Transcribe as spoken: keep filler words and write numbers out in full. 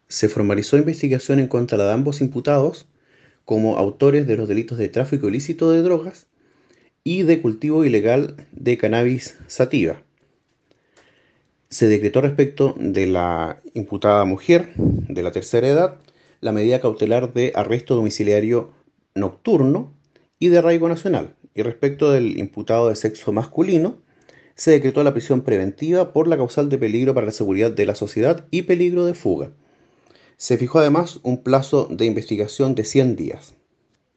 Se formalizó investigación en contra de ambos imputados como autores de los delitos de tráfico ilícito de drogas y de cultivo ilegal de cannabis sativa. Se decretó respecto de la imputada mujer de la tercera edad la medida cautelar de arresto domiciliario nocturno y de arraigo nacional. Y respecto del imputado de sexo masculino, se decretó la prisión preventiva por la causal de peligro para la seguridad de la sociedad y peligro de fuga. Se fijó además un plazo de investigación de cien días.